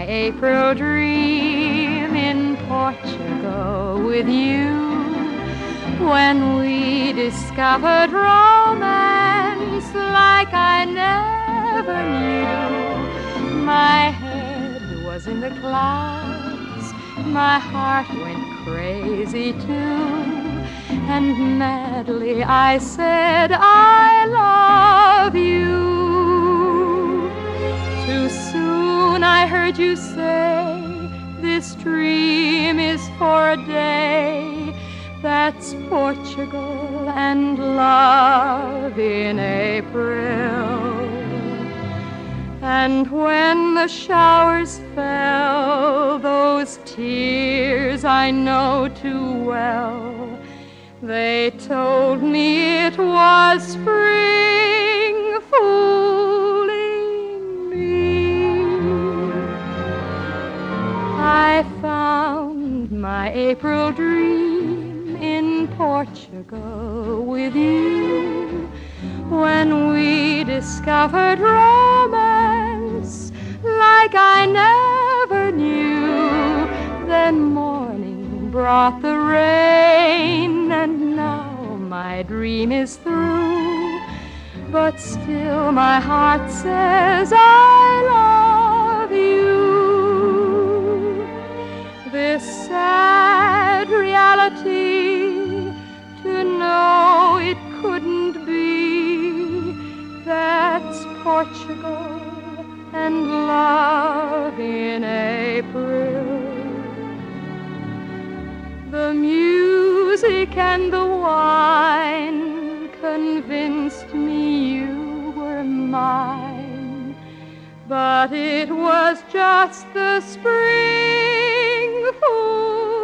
April dream in Portugal with you. When we discovered romance like I never knew. My head was in the clouds, my heart went crazy too. And madly I said, I love you. Too soon I heard you say, this dream is for a day. That's Portugal and love in April. And when the showers fell, those tears I know too well, they told me it was spring fooling me. I found my April dream in Portugal with you. When we discovered romance like I never knew. Then morning brought the rain, and now my dream is through. But still my heart says I love you. This sad reality, to know it couldn't be, that's Portugal and love in April. The music and the wine convinced me you were mine, but it was just the spring fool